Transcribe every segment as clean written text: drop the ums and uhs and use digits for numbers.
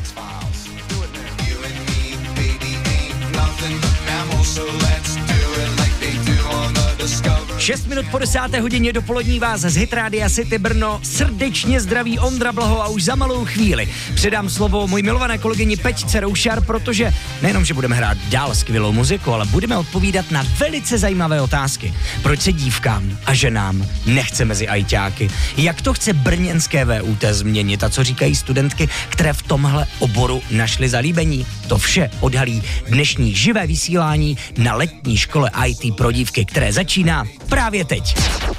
X-Files. Do it now. You and me, baby, ain't nothing but mammals, so let's do it like they do on the Discovery. 6 minut po 10. hodině dopolední vás z Hit Rádia City Brno srdečně zdraví Ondra Blaho a už za malou chvíli předám slovo mojí milované kolegyni Peťce Roušar, protože nejenom, že budeme hrát dál skvělou muziku, ale budeme odpovídat na velice zajímavé otázky. Proč se dívkám a ženám nechce mezi ajťáky? Jak to chce brněnské VUT změnit a co říkají studentky, které v tomhle oboru našly zalíbení? To vše odhalí dnešní živé vysílání na letní škole IT pro dívky, které začíná právě teď.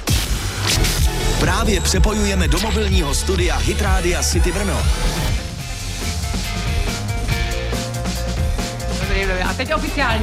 Právě přepojujeme do mobilního studia Hit Rádia City Brno. Dobrý, a teď oficiální.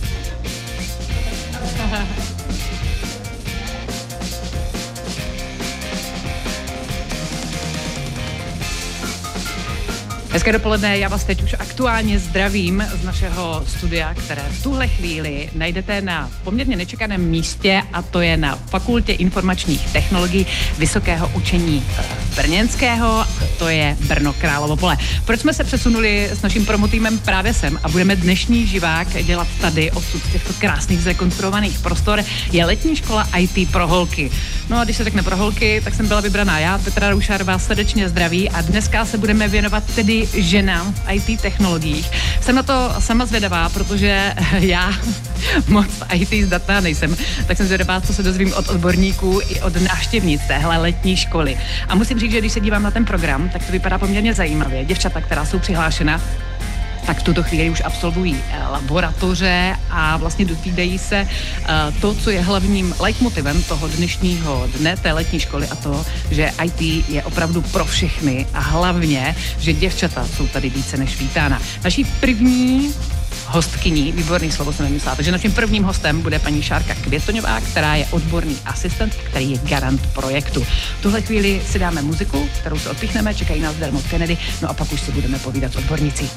Hezké dopoledne, já vás teď už aktuálně zdravím z našeho studia, které v tuhle chvíli najdete na poměrně nečekaném místě, a to je na Fakultě informačních technologií Vysokého učení brněnského, to je Brno Královo Pole. Proč jsme se přesunuli s naším promotýmem právě sem a budeme dnešní živák dělat tady odsud z těchto krásných zrekonstruovaných prostor, je letní škola IT pro holky. No a když se řekne pro holky, tak jsem byla vybraná já, Petra Roušar, vás srdečně zdraví a dneska se budeme věnovat tedy ženám v IT technologiích. Jsem na to sama zvědavá, protože já moc IT zdatná nejsem, tak jsem zvědavá, co se dozvím od odborníků i od návštěvnic téhle letní školy. A musím říct, že když se dívám na ten program, tak to vypadá poměrně zajímavě. Děvčata, která jsou přihlášena, tak v tuto chvíli už absolvují laboratoře a vlastně dozvídají se to, co je hlavním leitmotivem toho dnešního dne té letní školy, a to, že IT je opravdu pro všechny a hlavně, že děvčata jsou tady více než vítána. Naší první hostkyní, výborný slovo jsem nemyslela, takže naším prvním hostem bude paní Šárka Květoňová, která je odborný asistent, který je garant projektu. V tuhle chvíli si dáme muziku, kterou se odpíchneme, čekají nás Dermot Kennedy, no a pak už si budeme povídat s odbornicí.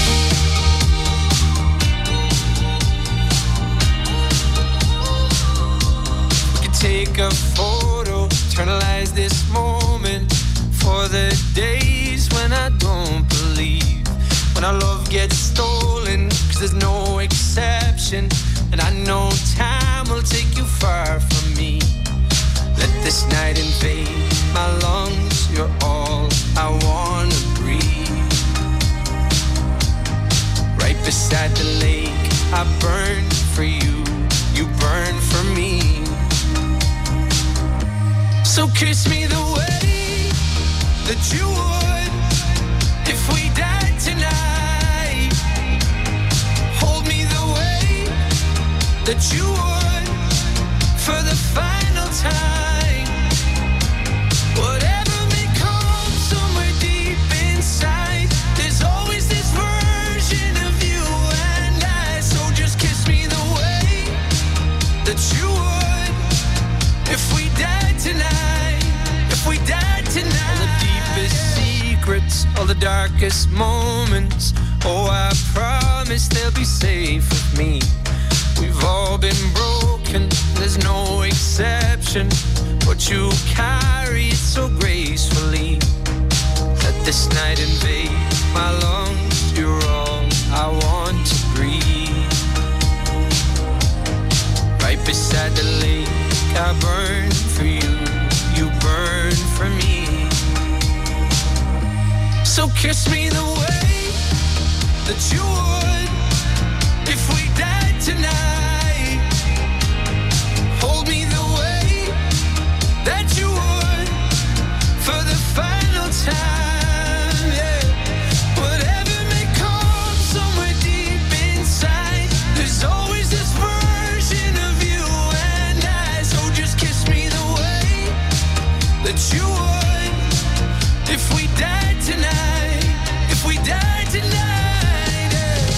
Take a photo, eternalize this moment for the days when I don't believe, when our love gets stolen, 'cause there's no exception, and I know time will take you far from me. Let this night invade my lungs, you're all I wanna breathe. Right beside the lake, I burn for you, you burn for me. So kiss me the way that you would if we died tonight. Hold me the way that you would for the final time. Whatever may come somewhere deep inside, there's always this version of you and I. So just kiss me the way that you would if we died tonight. We died tonight. All the deepest secrets, all the darkest moments, oh, I promise they'll be safe with me. We've all been broken, there's no exception, but you carry it so gracefully. Let this night invade my lungs, you're all I want to breathe. Right beside the lake, I burn for you, you burn for me. So kiss me the way that you would if we died tonight. Hold me the way that you would for the final time, yeah. Whatever may come somewhere deep inside, there's always this version of you and I. So just kiss me the way that you would if we died tonight, if we died tonight, yeah.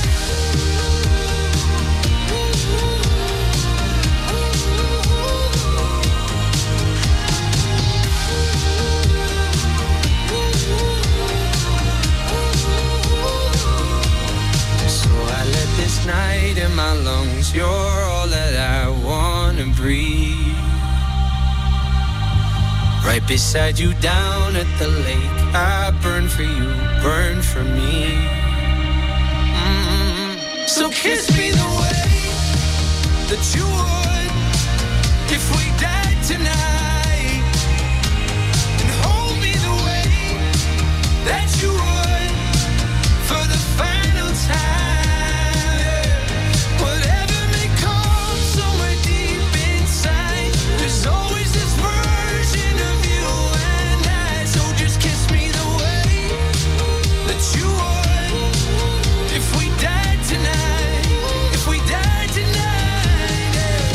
So I let this night in my lungs, you're all that I wanna breathe. Right beside you down at the lake, I burn for you, burn for me. So kiss me the way that you would if we died tonight, and hold me the way that you would for the final time. Whatever may come somewhere deep inside, there's always this version of you and I. So just kiss me the way that you would if we died tonight, if we died tonight, yeah.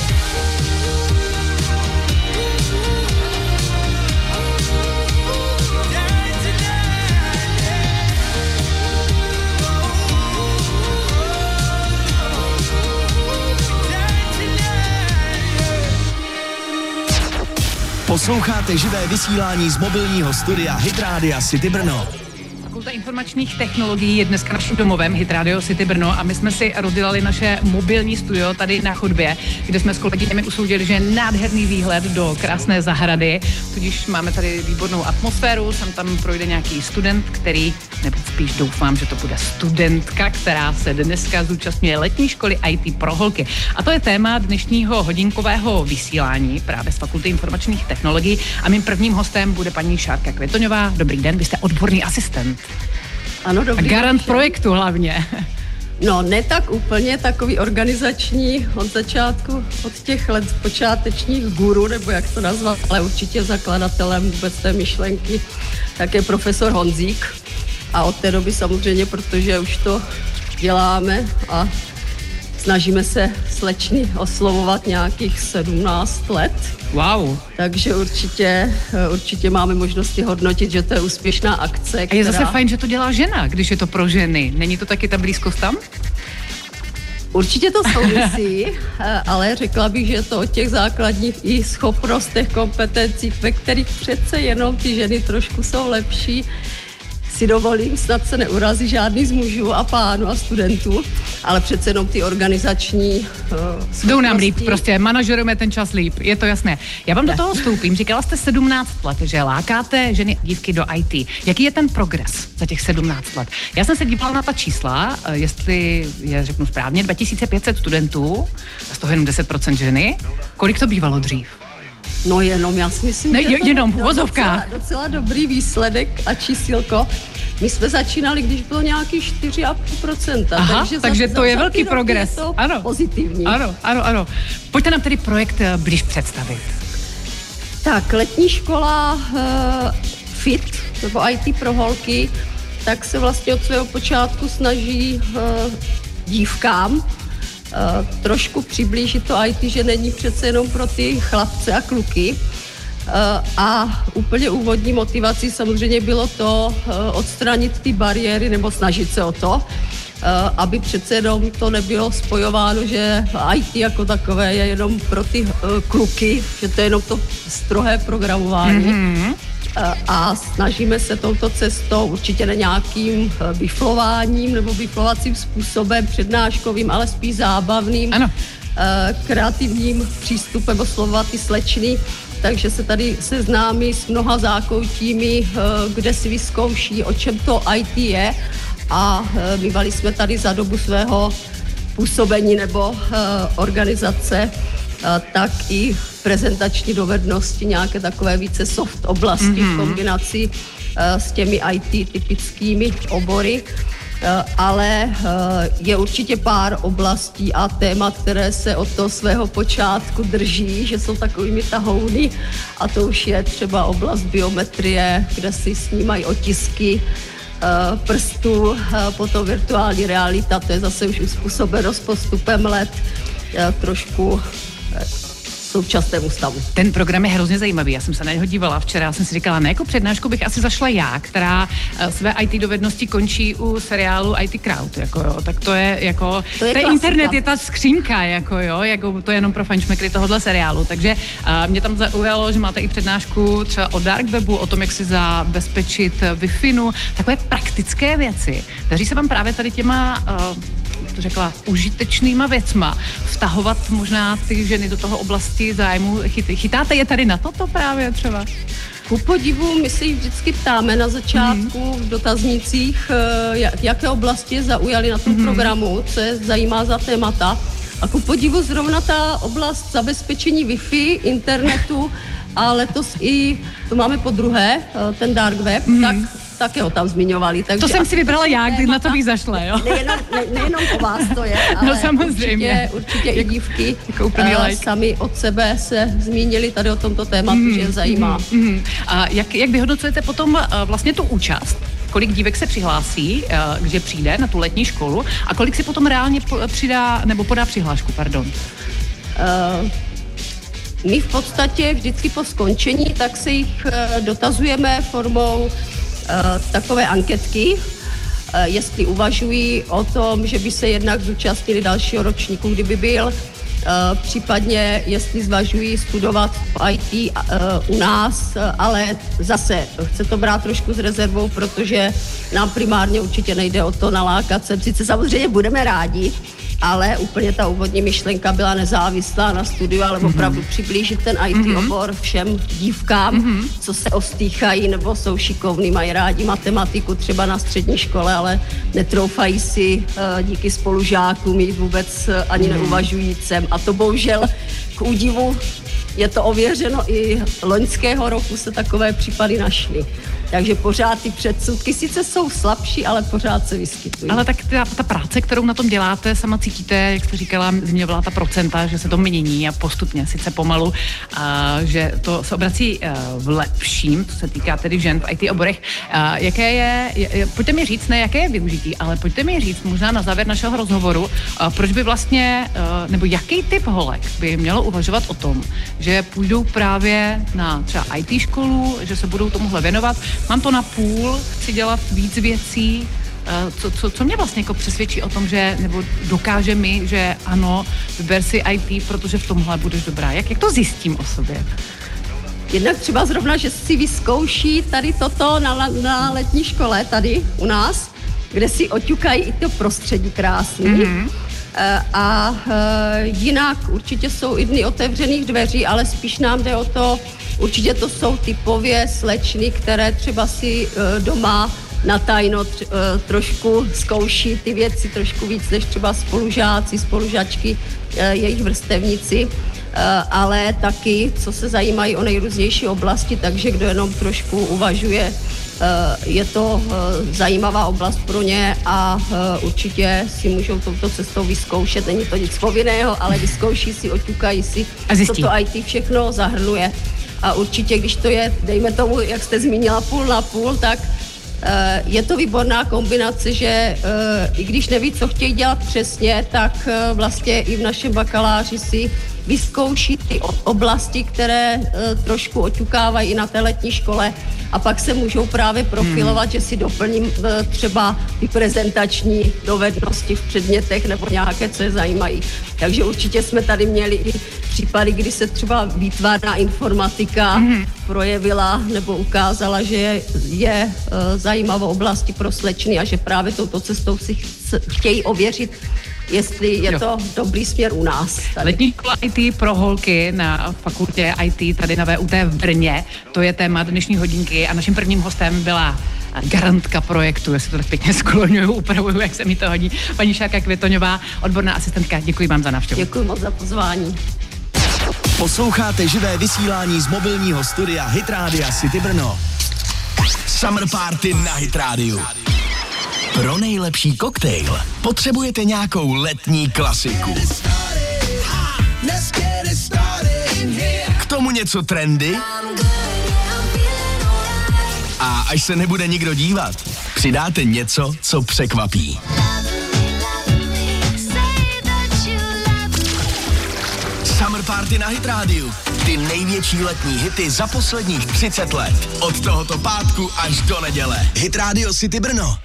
Died tonight, yeah. Died tonight. Posloucháte živé vysílání z mobilního studia Hit Rádia City Brno. Fakulta informačních technologií je dneska naším domovem Hit Radio City Brno a my jsme si rozdělali naše mobilní studio tady na chodbě, kde jsme s kolegyněmi usoudili, že je nádherný výhled do krásné zahrady, tudíž máme tady výbornou atmosféru, sem tam projde nějaký student, který, nebo spíš doufám, že to bude studentka, která se dneska zúčastňuje letní školy IT pro holky. A to je téma dnešního hodinkového vysílání právě z Fakulty informačních technologií a mým prvním hostem bude paní Šárka Květoňová. Dobrý den, vy jste odborný asistent. Ano, dobrý. A garant den. projektu hlavně. No, ne tak úplně, takový organizační od začátku, od těch let počátečních guru, nebo jak to nazvat, ale určitě zakladatelem vůbec té myšlenky, tak je profesor Honzík. A od té doby samozřejmě, protože už to děláme a snažíme se slečny oslovovat nějakých 17 let. Wow. Takže určitě máme možnosti hodnotit, že to je úspěšná akce. A je zase fajn, že to dělá žena, když je to pro ženy. Není to taky ta blízkost tam? Určitě to souvisí, ale řekla bych, že je to o těch základních i schopnostech, kompetencích, ve kterých přece jenom ty ženy trošku jsou lepší. Si dovolím, snad se neurazí žádný z mužů a pánů a studentů, ale přece jenom ty organizační schopnosti. Jdou nám líp, prostě manažerujeme ten čas líp, je to jasné. Já vám do toho vstoupím, říkala jste 17 let, že lákáte ženy a dívky do IT. Jaký je ten progres za těch 17 let? Já jsem se dívala na ta čísla, jestli je řeknu správně, 2500 studentů, z toho jenom 10% ženy. Kolik to bývalo dřív? No jenom, já si myslím, že to jenom je docela dobrý výsledek a čísilko. My jsme začínali, když bylo nějaký 4,5%. Aha, takže to je velký progres. Je to ano. Pozitivní. Ano. Pojďte nám tedy projekt blíž představit. Tak, letní škola FIT, nebo IT pro holky, tak se vlastně od svého počátku snaží dívkám trošku přiblížit to IT, že není přece jenom pro ty chlapce a kluky. A úplně úvodní motivací samozřejmě bylo to odstranit ty bariéry nebo snažit se o to, aby přece jenom to nebylo spojováno, že IT jako takové je jenom pro ty kluky, že to je jenom to strohé programování. Mm-hmm. A snažíme se touto cestou, určitě ne nějakým biflováním nebo biflovacím způsobem přednáškovým, ale spíš zábavným, ano. Kreativním přístupem oslovovat ty slečny. Takže se tady seznámí s mnoha zákoutími, kde si vyzkouší, o čem to IT je. A bývali jsme tady za dobu svého působení nebo organizace, tak i prezentační dovednosti, nějaké takové více soft oblasti v kombinaci s těmi IT typickými obory. Ale je určitě pár oblastí a témat, které se od toho svého počátku drží, že jsou takovými tahouny, a to už je třeba oblast biometrie, kde si snímají otisky prstů, potom virtuální realita, to je zase už uspůsobeno s postupem let trošku současnému stavu. Ten program je hrozně zajímavý, já jsem se na něho dívala včera, já jsem si říkala, ne, jako přednášku bych asi zašla já, která své IT dovednosti končí u seriálu IT Crowd, jako jo, tak to je jako, to je internet je ta skřínka, jako jo, jako to je jenom pro fanšmekry tohohle seriálu, takže mě tam zaujalo, že máte i přednášku třeba o dark webu, o tom, jak si zabezpečit Wi-Fi, takové praktické věci. Daří se vám právě tady těma to řekla, užitečnýma věcma vtahovat možná ty ženy do toho oblasti zájmu. Chytáte je tady na toto právě třeba? Ku podivu, my se jich vždycky ptáme na začátku v dotaznicích, jaké oblasti zaujali na tom programu, co je zajímá za témata. A ku podivu zrovna ta oblast zabezpečení Wi-Fi, internetu a letos i, to máme po druhé, ten dark web, tak ho tam zmiňovali. Takže to jsem si vybrala já, když na to bych zašla, jo? Nejenom o vás to je, ale no, samozřejmě. Určitě i dívky sami od sebe se zmínili tady o tomto tématu, že je zajímá. A jak vyhodnocujete potom vlastně tu účast? Kolik dívek se přihlásí, že přijde na tu letní školu a kolik si potom reálně přidá nebo podá přihlášku, pardon? My v podstatě vždycky po skončení tak se jich dotazujeme formou takové anketky, jestli uvažují o tom, že by se jednak zúčastnili dalšího ročníku, kdyby byl, případně jestli zvažují studovat v IT u nás, ale zase chce to brát trošku s rezervou, protože nám primárně určitě nejde o to nalákat se. Sice samozřejmě budeme rádi, ale úplně ta úvodní myšlenka byla nezávislá na studiu, ale opravdu přiblížit ten IT obor všem dívkám, co se ostýchají nebo jsou šikovní, mají rádi matematiku třeba na střední škole, ale netroufají si díky spolužákům jít vůbec ani neuvažujícím. A to bohužel k údivu je to ověřeno, i loňského roku se takové případy našly. Takže pořád ty předsudky sice jsou slabší, ale pořád se vyskytují. Ale tak ta práce, kterou na tom děláte, sama cítíte, jak jste říkala, zmiňovala ta procenta, že se to mění a postupně, sice pomalu, že to se obrací v lepším, co se týká tedy žen v IT oborech. Jaké je, pojďte mi říct, ne jaké je využití, ale pojďte mi říct možná na závěr našeho rozhovoru, proč by vlastně, nebo jaký typ holek by mělo uvažovat o tom, že půjdou právě na třeba IT školu, že se budou tomuhle věnovat. Mám to na půl, chci dělat víc věcí. Co mě vlastně jako přesvědčí o tom, že, nebo dokáže mi, že ano, vyber si IT, protože v tomhle budeš dobrá. Jak to zjistím o sobě? Jednak třeba zrovna, že si vyzkouší tady toto na letní škole tady u nás, kde si oťukají i to prostředí krásný. A jinak určitě jsou i dny otevřených dveří, ale spíš nám jde o to, určitě to jsou typově slečny, které třeba si doma na tajno trošku zkouší ty věci trošku víc než třeba spolužáci, spolužačky, jejich vrstevníci, ale taky, co se zajímají o nejrůznější oblasti, takže kdo jenom trošku uvažuje, je to zajímavá oblast pro ně a určitě si můžou touto cestou vyzkoušet. Není to nic povinného, ale vyzkouší si, oťukají si, co to IT všechno zahrnuje. A určitě, když to je, dejme tomu, jak jste zmínila, půl na půl, tak je to výborná kombinace, že i když neví, co chtějí dělat přesně, tak vlastně i v našem bakaláři si vyzkouší ty oblasti, které trošku oťukávají i na té letní škole a pak se můžou právě profilovat, že si doplním třeba ty prezentační dovednosti v předmětech nebo nějaké, co je zajímají. Takže určitě jsme tady měli i případy, kdy se třeba výtvarná informatika projevila nebo ukázala, že je zajímavou oblastí pro slečny a že právě touto cestou si chtějí ověřit, jestli je to dobrý směr u nás. Tady. Letní škola IT pro holky na fakultě IT tady na VUT v Brně. To je téma dnešní hodinky a naším prvním hostem byla garantka projektu, jestli to tak pěkně skloňuju, upravuju, jak se mi to hodí. Paní Šárka Květoňová, odborná asistentka, děkuji vám za návštěvu. Děkuji moc za pozvání. Posloucháte živé vysílání z mobilního studia Hit Rádia City Brno. Summer Party na Hit Rádiu. Pro nejlepší koktejl potřebujete nějakou letní klasiku. K tomu něco trendy. A až se nebude nikdo dívat, přidáte něco, co překvapí. Summer Party na Hit Rádiu. Ty největší letní hity za posledních 30 let. Od tohoto pátku až do neděle. Hit Radio City Brno.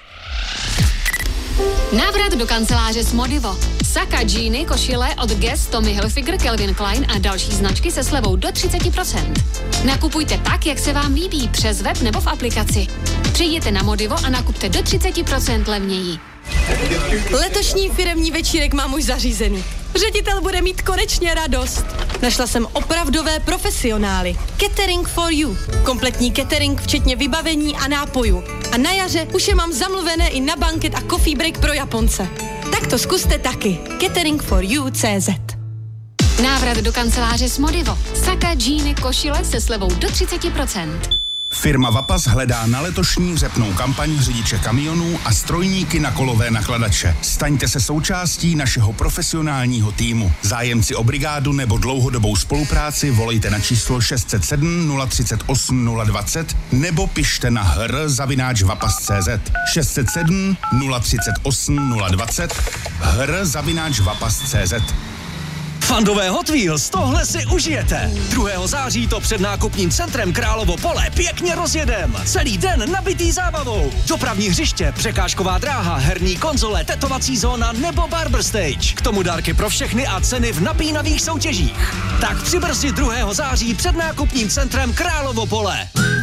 Návrat do kanceláře s Modivo. Saka, džíny, košile od Guess, Tommy Hilfiger, Calvin Klein a další značky se slevou do 30%. Nakupujte tak, jak se vám líbí, přes web nebo v aplikaci. Přijděte na Modivo a nakupte do 30% levněji. Letošní firemní večírek mám už zařízený. Ředitel bude mít konečně radost. Našla jsem opravdové profesionály. Catering for you. Kompletní catering, včetně vybavení a nápojů. A na jaře už je mám zamluvené i na banket a coffee break pro Japonce. Tak to zkuste taky. cateringforyou.cz. Návrat do kanceláře s Modivo. Saka, džíny, košile se slevou do 30%. Firma Vapas hledá na letošní řepnou kampaň řidiče kamionů a strojníky na kolové nakladače. Staňte se součástí našeho profesionálního týmu. Zájemci o brigádu nebo dlouhodobou spolupráci volejte na číslo 607 038 020 nebo pište na hr@vapas.cz 607 038 020 hr@vapas.cz. Fandové Hot Wheels, tohle si užijete. 2. září to před nákupním centrem Královo Pole pěkně rozjedem. Celý den nabitý zábavou. Dopravní hřiště, překážková dráha, herní konzole, tetovací zóna nebo barber stage. K tomu dárky pro všechny a ceny v napínavých soutěžích. Tak přibrzdi 2. září před nákupním centrem Královo Pole.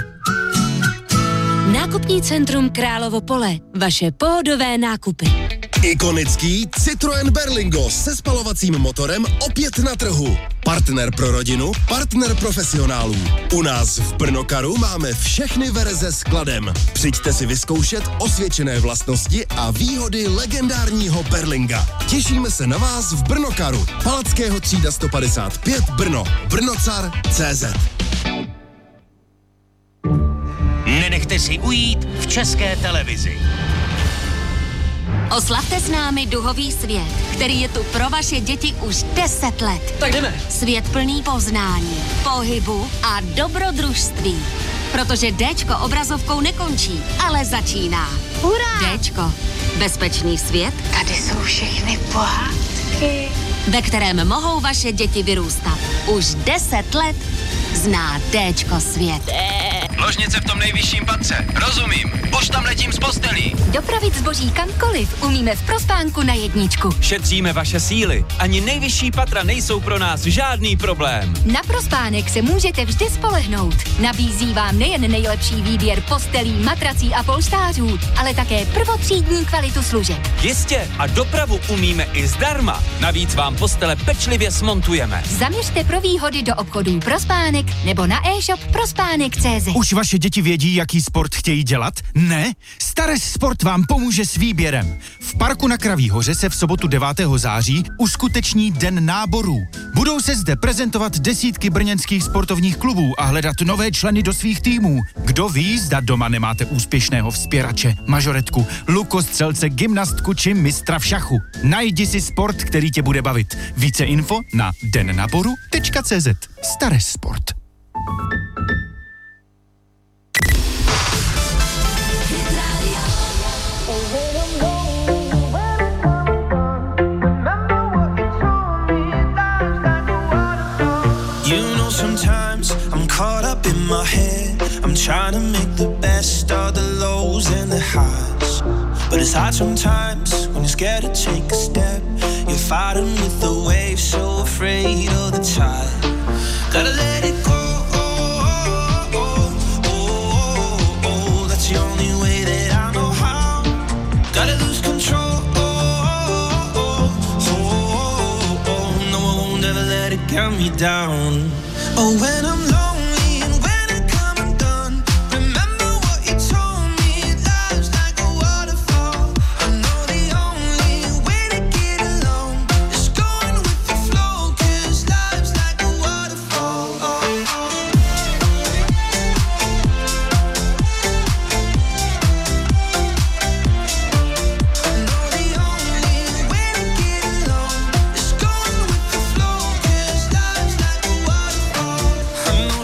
Nákupní centrum Královo Pole. Vaše pohodové nákupy. Ikonický Citroën Berlingo se spalovacím motorem opět na trhu. Partner pro rodinu, partner profesionálů. U nás v Brnokaru máme všechny verze s kladem. Přijďte si vyzkoušet osvědčené vlastnosti a výhody legendárního Berlinga. Těšíme se na vás v Brnokaru. Palackého třída 155 Brno. Brnocar.cz. Nenechte si ujít v České televizi. Oslavte s námi duhový svět, který je tu pro vaše děti už 10 let. Tak jdeme. Svět plný poznání, pohybu a dobrodružství. Protože Dčko obrazovkou nekončí, ale začíná. Hurá! Dčko. Bezpečný svět. Tady jsou všechny pohádky, ve kterém mohou vaše děti vyrůstat. Už 10 let zná Dčko svět. Ložnice v tom nejvyšším patře. Rozumím. Už tam letím z postelí. Dopravit zboží kamkoliv umíme v Prospánku na jedničku. Šetříme vaše síly. Ani nejvyšší patra nejsou pro nás žádný problém. Na Prospánek se můžete vždy spolehnout. Nabízí vám nejen nejlepší výběr postelí, matrací a polštářů, ale také prvotřídní kvalitu služeb. Jistě, a dopravu umíme i zdarma. Navíc vám postele pečlivě smontujeme. Zaměřte pro výhody do obchodů Prospánek nebo na e-shop prospánek.cz. Už vaše děti vědí, jaký sport chtějí dělat? Ne? Stares Sport vám pomůže s výběrem. V parku na Kraví hoře se v sobotu 9. září uskuteční den náborů. Budou se zde prezentovat desítky brněnských sportovních klubů a hledat nové členy do svých týmů. Kdo ví, zda doma nemáte úspěšného vzpěrače, mažoretku, lukostřelce, gymnastku či mistra v šachu. Najdi si sport, který tě bude bavit. Více info na dennaboru.cz. Stares Sport. Sometimes I'm caught up in my head. I'm trying to make the best of the lows and the highs. But it's hard sometimes when you're scared to take a step. You're fighting with the waves, so afraid of the tide. Gotta let it go. That's the only way that I know how. Gotta lose control. No, I won't ever let it get me down. Oh, when I'm lonely and when I come undone, remember what you told me, love's like a waterfall. I know the only way to get along is going with the flow, 'cause love's like a waterfall. I know the only way to get along is going with the flow, 'cause love's like a waterfall.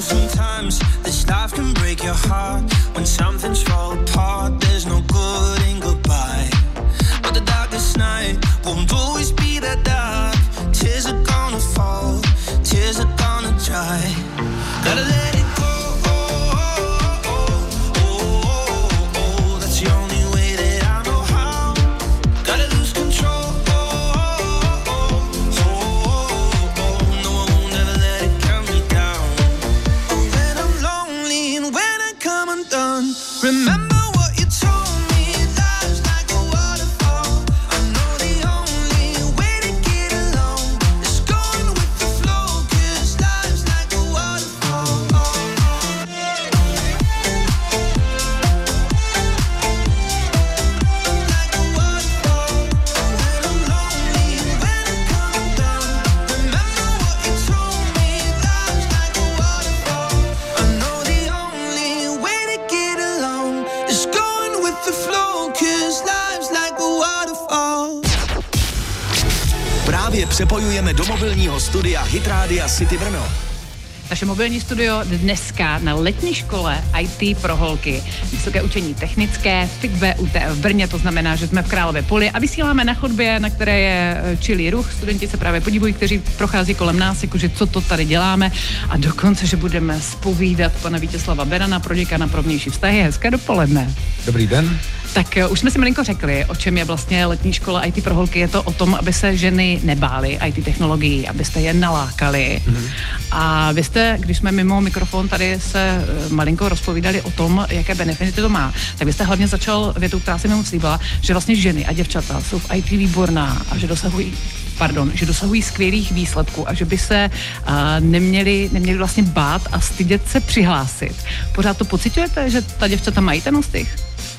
přepojujeme do mobilního studia Hit Rádia City Brno. Naše mobilní studio dneska na letní škole IT pro holky. Vysoké učení technické, FIK VUT v Brně, to znamená, že jsme v Králově Poli a vysíláme na chodbě, na které je čilý ruch. Studenti se právě podívají, kteří prochází kolem nás, jakože co to tady děláme a dokonce, že budeme zpovídat pana Vítězslava Berana, proděkana pro vnější vztahy. Hezké dopoledne. Dobrý den. Tak už jsme si malinko řekli, o čem je vlastně letní škola IT pro holky. Je to o tom, aby se ženy nebály IT technologií, abyste je nalákali. A vy jste, když jsme mimo mikrofon tady se malinko rozpovídali o tom, jaké benefity to má, tak vy jste hlavně začal větou, která se mi moc líbila, že vlastně ženy a děvčata jsou v IT výborná a že dosahují skvělých výsledků a že by se neměli vlastně bát a stydět se přihlásit. Pořád to pociťujete, že ta děvčata mají ten ostych?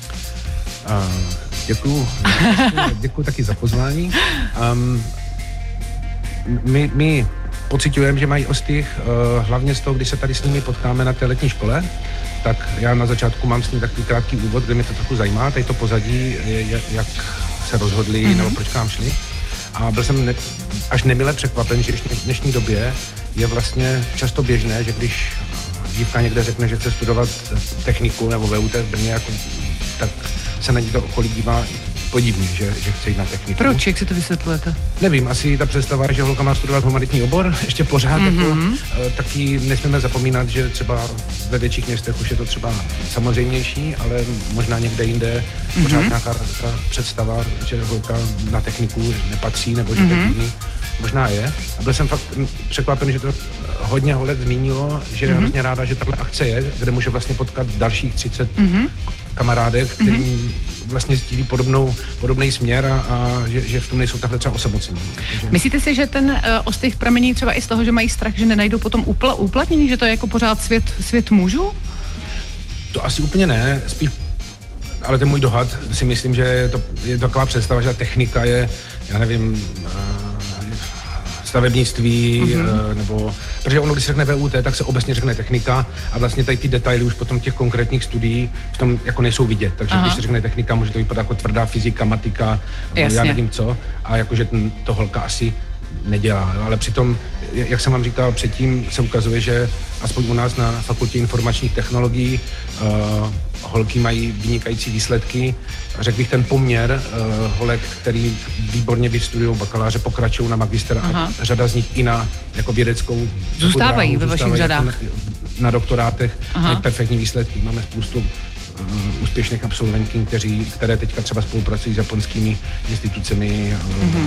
Děkuju taky za pozvání. My pociťujeme, že mají ostych, hlavně z toho, když se tady s nimi potkáme na té letní škole, tak já na začátku mám s nimi takový krátký úvod, kde mě to trochu zajímá, tady to pozadí, jak se rozhodli, nebo proč k nám šli. A byl jsem až nemile překvapen, že v dnešní době je vlastně často běžné, že když dívka někde řekne, že chce studovat techniku nebo VUT v Brně, tak se na ní to okolí dívá podivně, že chce jít na techniku. Proč? Jak si to vysvětlujete? Nevím, asi ta představa, že holka má studovat humanitní obor, ještě pořád, taky nesmíme zapomínat, že třeba ve větších městech už je to třeba samozřejmější, ale možná někde jinde pořád nějaká představa, že holka na techniku nepatří, nebo že jiný. Možná je. A byl jsem fakt překvapen, že to hodně holek zmínilo, že je hrozně ráda, že tahle akce je, kde může vlastně potkat dalších 30 kamarádek, kterým vlastně sdílí podobný směr a že v tom nejsou takhle třeba osamocení. Myslíte si, že ten ostych pramení třeba i z toho, že mají strach, že nenajdou potom uplatnění, že to je jako pořád svět mužů? To asi úplně ne, spíš, ale ten můj dohad si myslím, že je taková představa, že ta technika je, já nevím, stavebnictví, nebo, protože ono, když se řekne VUT, tak se obecně řekne technika a vlastně tady ty detaily už potom těch konkrétních studií v tom jako nejsou vidět, takže když se řekne technika, může to vypadat jako tvrdá fyzika, matika, já nevím co, a jakože to holka asi nedělá, ale přitom, jak jsem vám říkal předtím, se ukazuje, že aspoň u nás na fakultě informačních technologií holky mají vynikající výsledky. Řekl bych ten poměr holek, který výborně vystudují bakaláře, pokračují na magister a řada z nich i na jako vědeckou zůstávají ve vašich řadách. Na doktorátech mají perfektní výsledky. Máme spoustu úspěšných absolventů, které teďka třeba spolupracují s japonskými institucemi,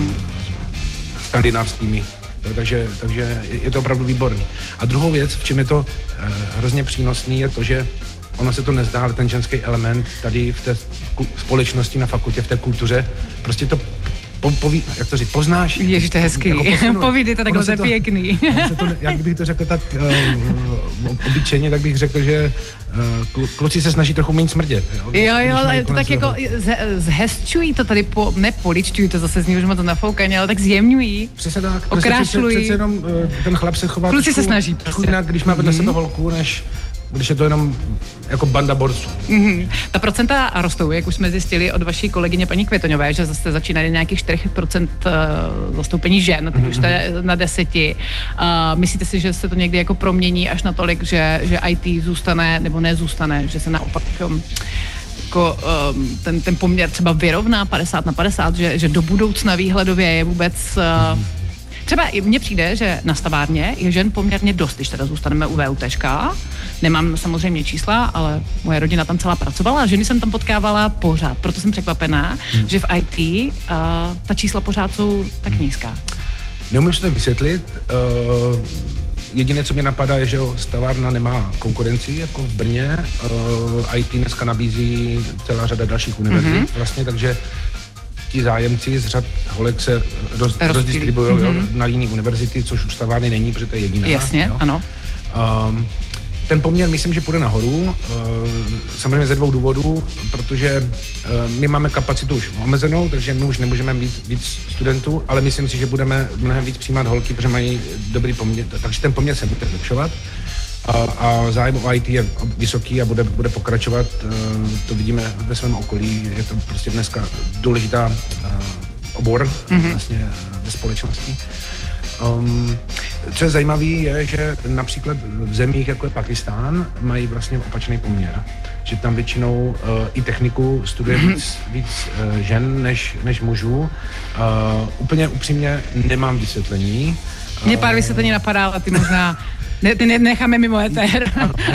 skandinávskými. Takže je to opravdu výborný. A druhou věc, v čem je to hrozně přínosný, je to, že ono se to nezdá, ale ten ženský element tady v té společnosti na fakultě, v té kultuře, prostě to jak to říct, poznáš. Ježiš, to je hezký. Jako povídej to takhle, to je pěkný. Jak bych to řekl tak obyčejně, tak bych řekl, že kluci se snaží trochu méně smrdět. Jo, ale to tak jako zhezčují to tady, nepoličťují to zase, zní už to nafoukaně, ale tak zjemňují. Přesně tak. Okrášlují. Přece jenom ten chlap se chová kluci se snaží trochu jinak, když má vedle sebe holku, než když je to jenom jako banda borců. Ta procenta rostou, jak už jsme zjistili od vaší kolegyně paní Květoňové, že zase začínaly nějakých 4% zastoupení žen, teď už jste na 10. Myslíte si, že se to někdy jako promění až natolik, že IT zůstane nebo nezůstane, že se naopak jako, ten poměr třeba vyrovná 50/50, že do budoucna výhledově je vůbec... Třeba mně přijde, že na stavárně je žen poměrně dost, když teda zůstaneme u VUTčka. Nemám samozřejmě čísla, ale moje rodina tam celá pracovala a ženy jsem tam potkávala pořád. Proto jsem překvapená, že v IT ta čísla pořád jsou tak nízká. Neumím to vysvětlit. Jediné, co mě napadá, je, že stavárna nemá konkurenci, jako v Brně. IT dneska nabízí celá řada dalších univerzit vlastně, takže ti zájemci z řad holek se rozdistribují na jiné univerzity, což už stavárny není, protože to je jediná. Jasně, ano. Ten poměr myslím, že půjde nahoru, samozřejmě ze 2 důvodů, protože my máme kapacitu už omezenou, takže my už nemůžeme mít víc studentů, ale myslím si, že budeme mnohem víc přijímat holky, protože mají dobrý poměr, takže ten poměr se bude zlepšovat. A zájem o IT je vysoký a bude pokračovat, to vidíme ve svém okolí, je to prostě dneska důležitá obor vlastně ve společnosti. Co je zajímavé, je, že například v zemích, jako je Pakistán, mají vlastně opačný poměr. Že tam většinou i techniku studuje víc žen než mužů. Úplně upřímně nemám vysvětlení. Mě pár vysvětlení napadá, ale ty možná ty necháme mimo éter.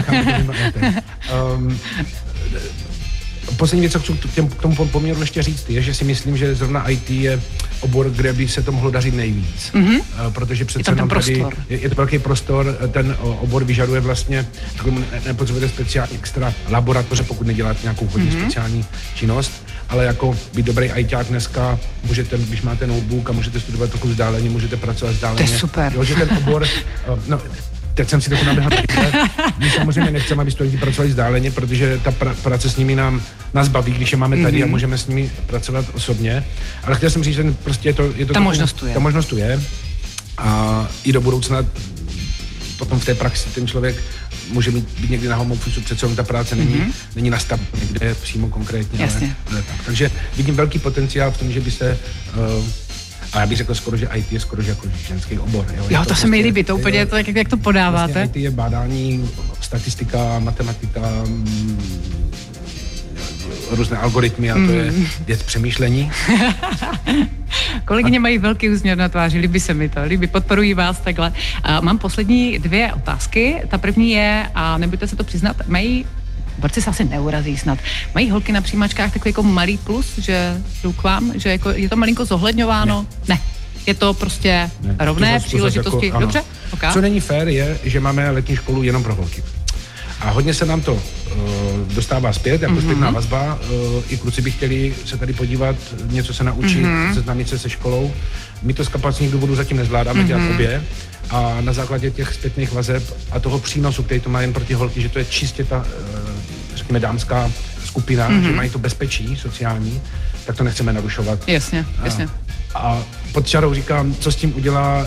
Poslední věc, co chci k tomu poměru ještě říct, je, že si myslím, že zrovna IT je obor, kde by se to mohlo dařit nejvíc. Protože přece jenom tady je to velký prostor, ten obor vyžaduje vlastně, nepotřebujete speciální extra laboratoře, pokud neděláte nějakou hodně speciální činnost, ale jako být dobrý ITák dneska, můžete, když máte notebook a můžete studovat trochu vzdáleně, můžete pracovat vzdáleně. To je super. Jo, že ten obor, teď jsem si trochu naběhl. My samozřejmě nechceme, aby studenti pracovali vzdáleně, protože ta práce s nimi nás baví, když je máme tady a můžeme s nimi pracovat osobně. Ale chtěl jsem říct, že prostě je to ta možnost tu je. A i do budoucna potom v té praxi ten člověk může být někdy na home office, přece ta práce není na stavu někde přímo konkrétně. Jasně. Ale tak. Takže vidím velký potenciál v tom, že by se a já bych řekl skoro, že IT je skoro jako ženský obor. Jo, to se mi líbí, to úplně to, jak to podáváte. Vlastně IT je bádání, statistika, matematika, různé algoritmy a to je věc přemýšlení. Kolegyně mají velký úsměv na tváři, líbí se mi to, podporují vás takhle. Mám poslední 2 otázky. Ta první je, a nebudete se to přiznat, mají borci se asi neurazí snad. Mají holky na přijímačkách takový jako malý plus, že jdou k vám, že jako je to malinko zohledňováno? Ne. Je to prostě rovné příležitosti? Jako, dobře? Okay. Co není fér je, že máme letní školu jenom pro holky. A hodně se nám to dostává zpět, jako zpětná vazba. I kluci by chtěli se tady podívat, něco se naučit, seznámit se školou. My to z kapacitních důvodů zatím nezvládáme dělat obě. A na základě těch zpětných vazeb a toho přínosu, který to má jen pro ty holky, že to je čistě ta, řekněme, dámská skupina, že mají to bezpečí sociální, tak to nechceme narušovat. Jasně. A pod čarou říkám, co s tím udělá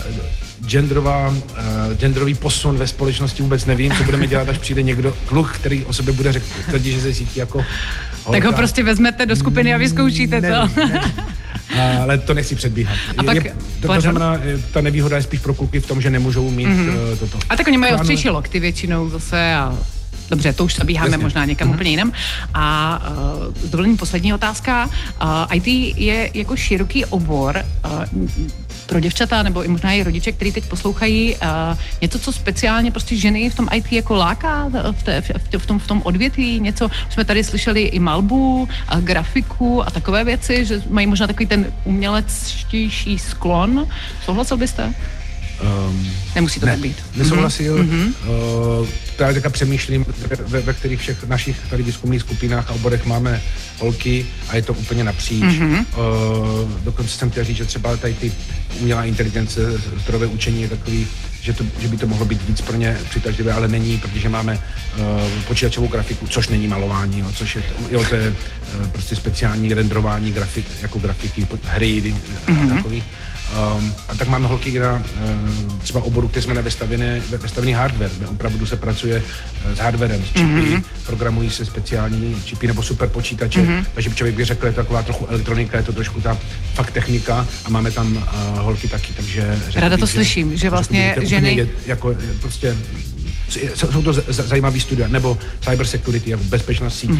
genderový posun ve společnosti, vůbec nevím, co budeme dělat, až přijde někdo, kluk, který o sobě bude tvrdit, že se cítí jako holka. Tak ho prostě vezmete do skupiny a vyzkoušíte to. Ale to nechci předbíhat. To znamená, ta nevýhoda je spíš pro kluky v tom, že nemůžou mít toto. A tak oni mají ostřejší lokty většinou zase a dobře, to už zabíháme možná někam úplně jinam. A s dovolením poslední otázka. IT je jako široký obor pro děvčata, nebo i možná i rodiče, kteří teď poslouchají, něco, co speciálně prostě ženy v tom IT jako láká v tom odvětví, něco, jsme tady slyšeli i malbu, grafiku a takové věci, že mají možná takový ten umělectější sklon. Souhlasil byste? Nemusí to tak být. Nesouhlasil. Právě teďka přemýšlím, ve kterých všech našich tady výzkumných skupinách a oborech máme holky a je to úplně napříč. Dokonce jsem chtěl říct, že třeba tady ty umělá inteligence, strojové učení je takový, že by to mohlo být víc pro ně přitažlivé, ale není, protože máme počítačovou grafiku, což není malování, což je, to je prostě speciální renderování grafiky, hry a takový. A tak máme holky na třeba oboru, kde jsme vestavený hardware, kde opravdu se pracuje s hardwarem, s čipy, programují se speciální čipy nebo super počítače, takže člověk by řekl, je to taková trochu elektronika, je to trošku ta fakt technika a máme tam holky taky, takže... Ráda to slyším, že vlastně ženy... Prostě jsou to zajímavý studia, nebo cyber security, jako bezpečnost sítí,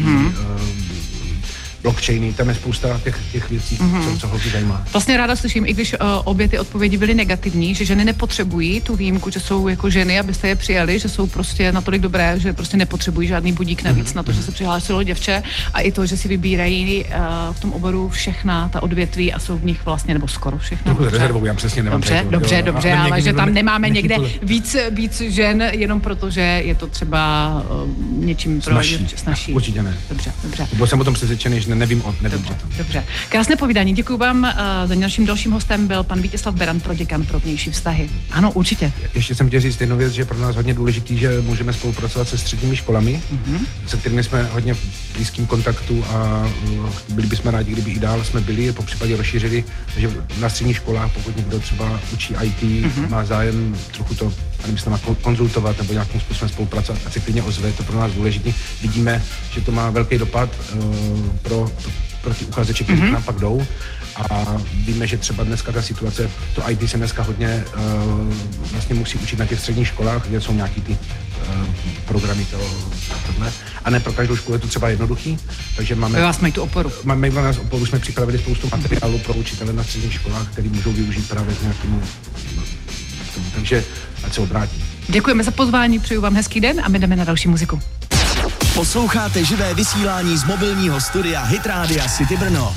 blockchainy, tam je spousta těch věcí, co holky zajímá. Vlastně ráda slyším, i když obě ty odpovědi byly negativní, že ženy nepotřebují tu výjimku, že jsou jako ženy, abyste je přijali, že jsou prostě natolik dobré, že prostě nepotřebují žádný budík navíc na to, že se přihlásilo děvče, a i to, že si vybírají v tom oboru všechna ta odvětví a jsou v nich vlastně, nebo skoro všechno. Já přesně nemám. Dobře, ale že tam nemáme někde víc žen, jenom proto, že je to třeba něčím snažší. Určitě ne. Dobře. Byl jsem o tom přesvědčený, že nevím o tom. Dobře. Krásné povídání. Děkuji vám. Za naším dalším hostem byl pan Vítězslav Beran, proděkan pro vnější vztahy. Ano, určitě. Ještě jsem chtěl říct jednu věc, že je pro nás hodně důležitý, že můžeme spolupracovat se středními školami, se kterými jsme hodně v blízkým kontaktu a byli bychom rádi, kdyby i dál jsme byli, po případě rozšířili, že na středních školách, pokud někdo třeba učí IT, má zájem trochu to, konzultovat nebo nějakým způsobem spolupracovat, a se klidně ozve, to pro nás důležitý. Vidíme, že to má velký dopad pro ty uchazeče, kteří nám pak jdou. A víme, že třeba dneska ta situace, to IT se dneska hodně vlastně musí učit na těch středních školách, kde jsou nějaký ty programy tohle. A ne pro každou školu je to třeba jednoduchý, takže máme... Vás mají tu oporu. Máme na nás oporu, jsme připravili spoustu materiálů pro učitele na středních školách, který můžou využít právě k nějakému... Takže ať se obrátí. Děkujeme za pozvání, přeju vám hezký den a my jdeme na další muziku. Posloucháte živé vysílání z mobilního studia Hit Rádia City Brno.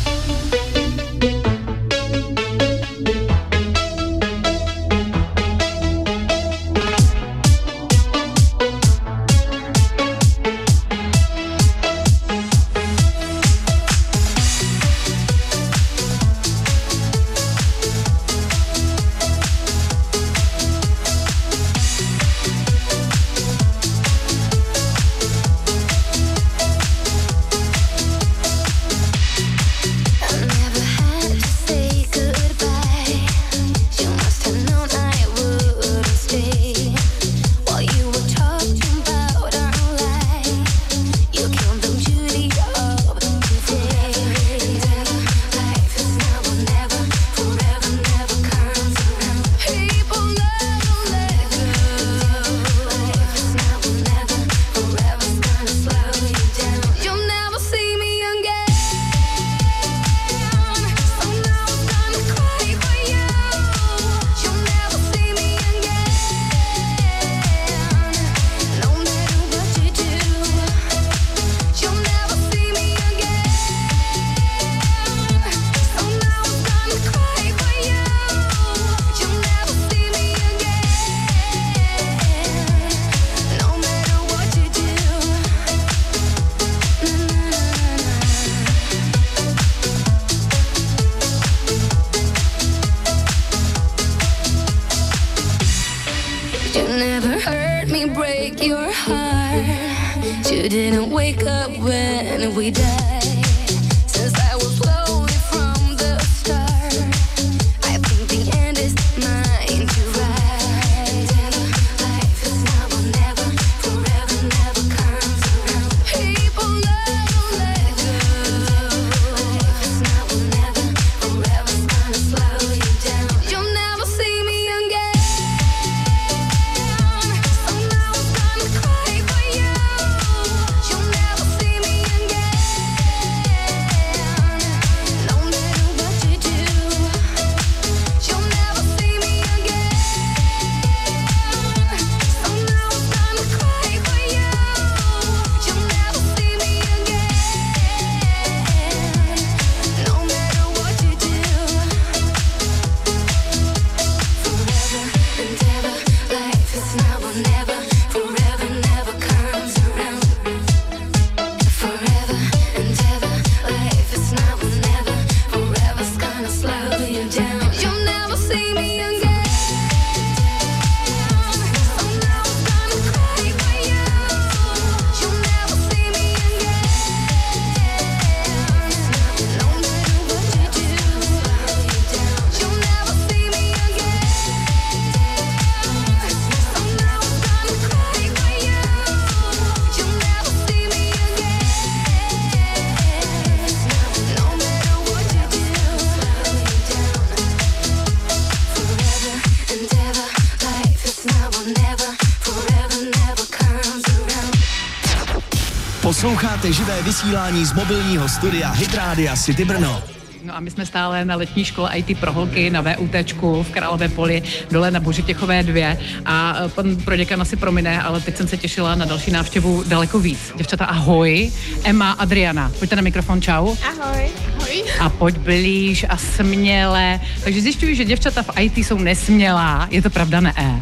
Posloucháte živé vysílání z mobilního studia Hit Rádia City Brno. No a my jsme stále na letní škole IT pro holky na VUTčku v Králově Poli, dole na Božitěchové 2 a pan proděkan asi promine, ale teď jsem se těšila na další návštěvu daleko víc. Děvčata, ahoj. Emma, Adriana, pojďte na mikrofon, čau. Ahoj. Ahoj. A pojď blíž a směle. Takže zjišťuji, že děvčata v IT jsou nesmělá. Je to pravda, ne?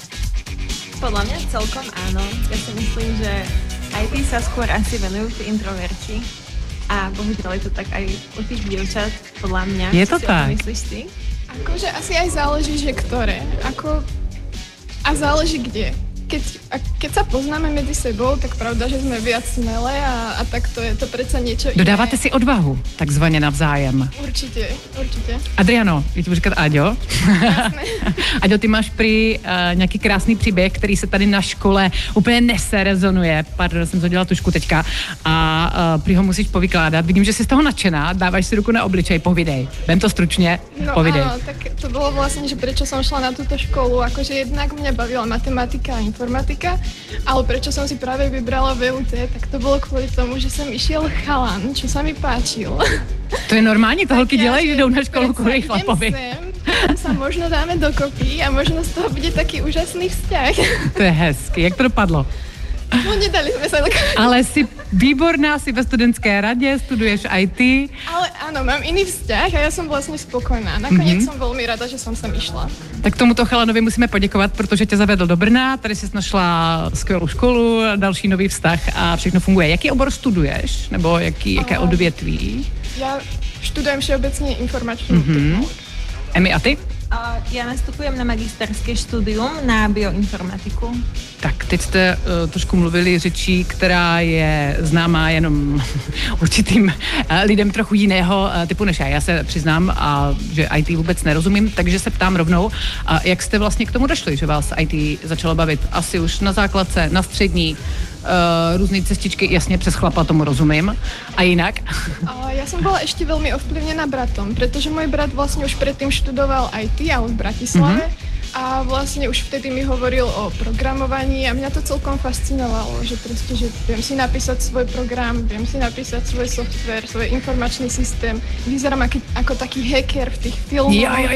Podľa mňa celkom áno. Ja si myslím, že IT sa skôr asi venujú tí introverti. A bohužiaľ je to tak aj u tých dievčat, podľa mňa. Je to tak? Myslíš ty? Akože asi aj záleží, že ktoré. A záleží kde. keď sa poznáme medzi sebou, tak pravda, že sme viac smelé a tak to je to predsa niečo iné. Dodáváte si odvahu, takzvaně navzájem. Určitě. Adriano, já ti budu říkat Aďo. Aďo, ty máš prý nějaký krásný příběh, který se tady na škole úplně rezonuje. Pardon, jsem to dělala tušku teďka. A prý ho musíš povykládat. Vidím, že jsi z toho nadšená, dáváš si ruku na obličej, povidej. Vem to stručně, povidej. No áno, tak to bolo vlastne, že prečo som šla na túto školu, akože jednak mňa bavila matematika a informatika, ale prečo som si práve vybrala VUT, tak to bolo kvôli tomu, že sem išiel chalan, čo sa mi páčil. To je normální, to holky dělají, že jdou na školu kvůli chlapovi. Tam sa možno dáme dokopy a možno z toho bude taký úžasný vzťah. To je hezky, jak to dopadlo? No, nedali sme sa dokopy. Ale jsi výborná, jsi ve studentské radě, studuješ IT. Ale áno, mám iný vzťah a ja som vlastne spokojná. Nakoniec som veľmi rada, že som sem išla. Tak tomuto chalanovi musíme poděkovat, protože tě zavedl do Brna, tady jsi našla skvělou školu, další nový vztah a všechno funguje. Jaký obor studuješ? Nebo jaké odvětví? Ja študujem všeobecne informačnú technológiu. Emi, a ty? Ja nastupujem na magisterské studium na bioinformatiku. Tak, teď jste trošku mluvili řečí, která je známá jenom určitým lidem trochu jiného typu než já. Já se přiznám, že IT vůbec nerozumím, takže se ptám rovnou, jak jste vlastně k tomu došli, že vás IT začalo bavit? Asi už na základce, na střední, různé cestičky, jasně přes chlapa, tomu rozumím. A jinak? Ja som bola ešte veľmi ovplyvnená bratom, pretože môj brat vlastne už predtým študoval IT, ale v Bratislave. A vlastne už vtedy mi hovoril o programovaní a mňa to celkom fascinovalo, že proste, že viem si napísať svoj program, viem si napísať svoj software, svoj informačný systém, vyzerám ako taký hacker v tých filmoch.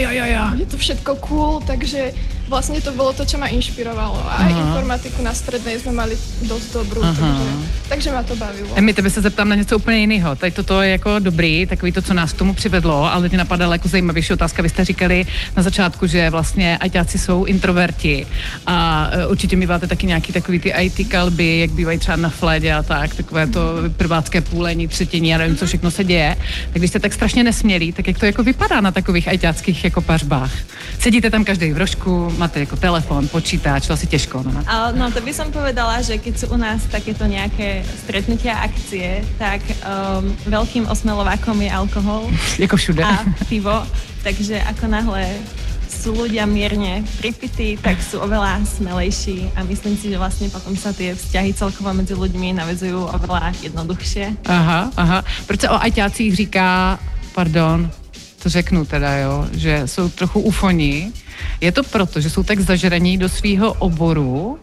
Je to všetko cool, takže vlastne to bolo to, čo ma inšpirovalo. A aj informatiku na strednej sme mali dosť dobrú, takže ma to bavilo. Emi, tebe se zeptám na něco úplně jiného. Tady toto je jako dobrý, takový to, co nás k tomu přivedlo, ale teď napadala jako zajímavější otázka. Vy jste říkali na začátku, že vlastně ajťáci jsou introverti a určitě míváte taky nějaký takový ty IT kalby, jak bývají třeba na flédě a tak, takové to prvácké půlení, třetění a nevím, co všechno se děje. Tak když jste tak strašně nesmělí, tak jak to jako vypadá na takových ajťáckých jako pařbách? Sedíte tam každý v rožku, máte jako telefon, počítač, to asi těžko, no? No to by som povedala, že keď sú u nás takéto nejaké stretnutia, akcie, tak veľkým osmelovákom je alkohol. Jako všude. A pivo, takže ako náhle sú ľudia mierne pripití, tak sú oveľa smelejší a myslím si, že vlastne potom sa tie vzťahy celkovo medzi ľuďmi navezujú oveľa jednoduchšie. Aha. Proč se o ajťácích říká, pardon, to řeknu teda, jo, že jsou trochu ufoní. Je to proto, že jsou tak zažraní do svýho oboru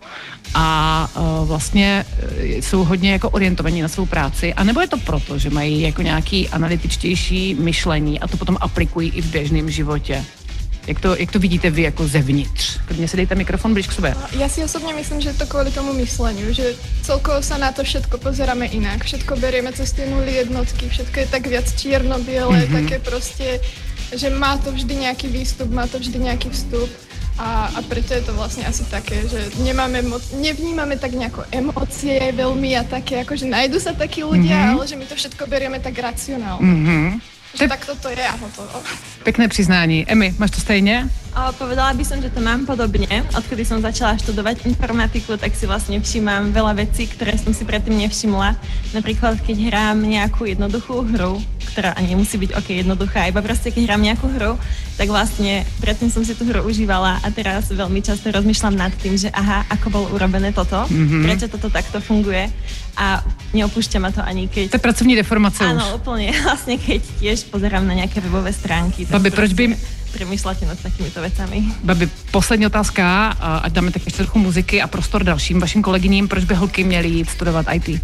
a vlastně jsou hodně jako orientovaní na svou práci, anebo je to proto, že mají jako nějaký analytičtější myšlení a to potom aplikují i v běžném životě? Jak to vidíte vy jako zevnitř? Klidně si dejte mikrofon blíž k sobě. Ja si osobne myslím, že to kvôli tomu mysleniu, že celkovo sa na to všetko pozeráme inak, všetko berieme cez tie nuly, jednotky, všetko je tak viac čierno-biele, také proste, že má to vždy nejaký výstup, má to vždy nejaký vstup a preto je to vlastne asi také, že nevnímame tak nejako emócie veľmi a také, akože nájdu sa takí ľudia, ale že my to všetko berieme tak racionálne. Tak toto je a hotovo. Pekné přiznání. Emi, máš to stejně? Povedala by som, že to mám podobne. Odkedy som začala študovať informatiku, tak si vlastne všímam veľa vecí, ktoré som si predtým nevšimla. Napríklad, keď hrám nejakú jednoduchú hru, ktorá ani nemusí byť jednoduchá, iba proste keď hrám nejakú hru, tak vlastne predtým som si tú hru užívala a teraz veľmi často rozmýšľam nad tým, že aha, ako bolo urobené toto, prečo toto takto funguje a neopúšťa ma to ani keď... To je pracovní deformace už. Áno, úplne. Vlastne keď tiež pozerám na nejaké webové stránky. Babi, proč by... Přemýšláte nad takýmito věcami. Babi, poslední otázka, ať dáme tak ještě trochu muziky a prostor dalším vašim kolegyním, proč by holky měly jít studovat IT?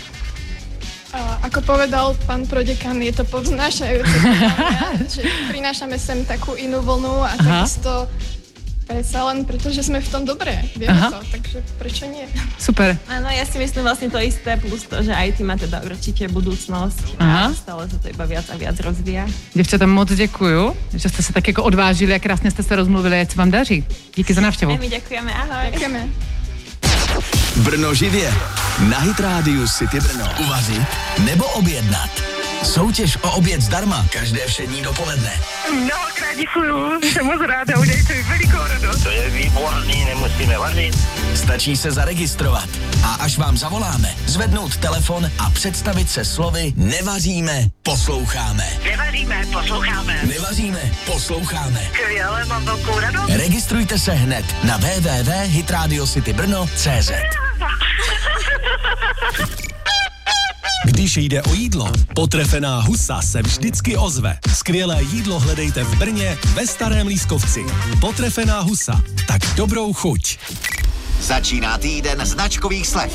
Ako povedal pán prodekan, je to povznášajúce, že prinášame sem takú inú vlnu a takisto predsa len, pretože sme v tom dobré, vieme to, takže prečo nie? Super. Áno, ja si myslím vlastne to isté, plus to, že IT má teda určitě budúcnosť a stále sa to iba viac a viac rozvíja. Děvčata, moc děkuju, že jste se tak jako odvážili a krásně jste se rozmluvili, ať se vám daří. Díky za návštěvu. My děkujeme, ahoj. Děkujeme. Brno živě. Na Hit Radio City Brno. Uvařit nebo objednat. Soutěž o oběd zdarma každé všední dopoledne. Mnohokrát děkuju, jsem moc ráda, udělejte mi velikou radost. To je výborný, nemusíme vařit. Stačí se zaregistrovat a až vám zavoláme, zvednout telefon a představit se slovy nevaříme, posloucháme. Nevaříme, posloucháme. Nevaříme, posloucháme. Skvěle, mám velkou radost. Registrujte se hned na www.hitradiocitybrno.cz. Když jde o jídlo, potrefená husa se vždycky ozve. Skvělé jídlo hledejte v Brně ve Starém Lískovci. Potrefená husa, tak dobrou chuť. Začíná týden značkových slev.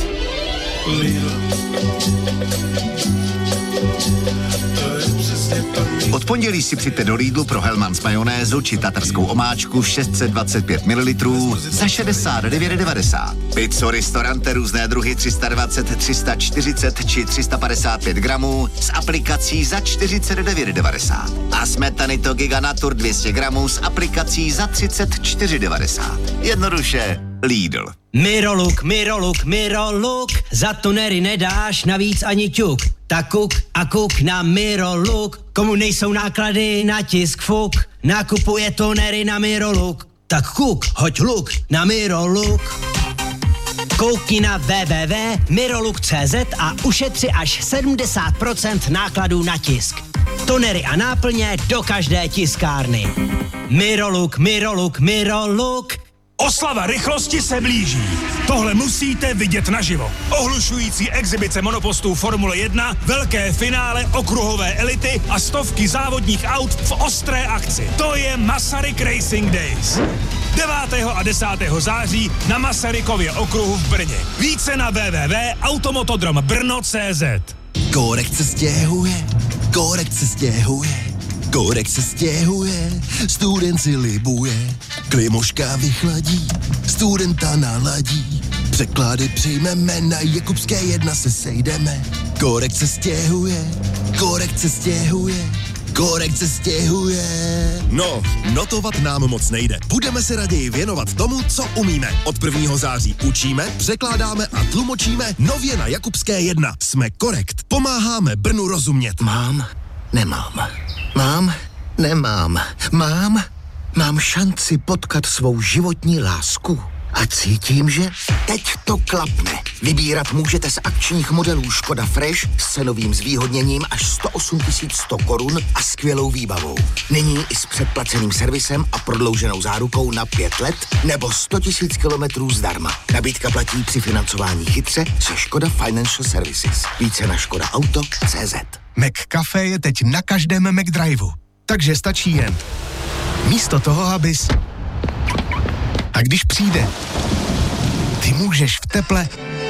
Od pondělí si přijďte do Lidlu pro Hellmann's majonézu či tatarskou omáčku 625 ml za 69,90. Pizzu Ristorante různé druhy 320, 340 či 355 gramů s aplikací za 49,90. A smetany to Giga Natur 200 gramů s aplikací za 34,90. Jednoduše Lidl. Miroluk, Miroluk, Miroluk, za tonery nedáš navíc ani ťuk. Tak kuk a kuk na Miroluk, komu nejsou náklady na tisk fuk, nakupuje tonery na Miroluk. Tak kuk, hoď luk na Miroluk. Koukni na www.miroluk.cz a ušetři až 70% nákladů na tisk. Tonery a náplně do každé tiskárny. Miroluk, Miroluk, Miroluk. Oslava rychlosti se blíží. Tohle musíte vidět naživo. Ohlušující exibice monopostů Formule 1, velké finále okruhové elity a stovky závodních aut v ostré akci. To je Masaryk Racing Days. 9. a 10. září na Masarykově okruhu v Brně. Více na www.automotodrombrno.cz. Kórek se stěhuje, Kórek se stěhuje, Kórek se stěhuje, student si libuje, klimoška vychladí, studenta naladí, překlady přijmeme, na Jakubské 1 se sejdeme. Kórek se stěhuje, Kórek se stěhuje, Kórek se stěhuje. No, notovat nám moc nejde. Budeme se raději věnovat tomu, co umíme. Od 1. září učíme, překládáme a tlumočíme nově na Jakubské 1. Jsme korekt. Pomáháme Brnu rozumět. Mám, nemám. Mám, nemám. Mám šanci potkat svou životní lásku. A cítím, že teď to klapne. Vybírat můžete z akčních modelů Škoda Fresh s cenovým zvýhodněním až 108 100 korun a skvělou výbavou. Nyní i s předplaceným servisem a prodlouženou zárukou na 5 let nebo 100 000 kilometrů zdarma. Nabídka platí při financování chytře se Škoda Financial Services. Více na škodaauto.cz. McCafe je teď na každém McDriveu, takže stačí jen místo toho, abys... A když přijde, ty můžeš v teple.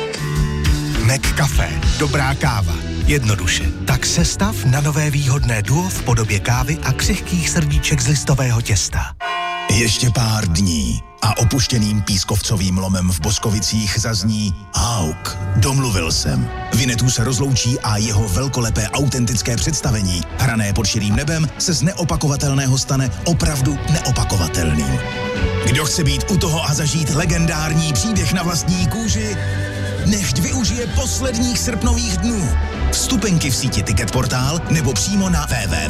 McCafe. Dobrá káva. Jednoduše. Tak sestav na nové výhodné duo v podobě kávy a křehkých srdíček z listového těsta. Ještě pár dní a opuštěným pískovcovým lomem v Boskovicích zazní Hauk. Domluvil jsem. Vinetů se rozloučí a jeho velkolepé autentické představení, hrané pod širým nebem, se z neopakovatelného stane opravdu neopakovatelným. Kdo chce být u toho a zažít legendární příběh na vlastní kůži, nechť využije posledních srpnových dnů. Vstupenky v síti Ticketportál nebo přímo na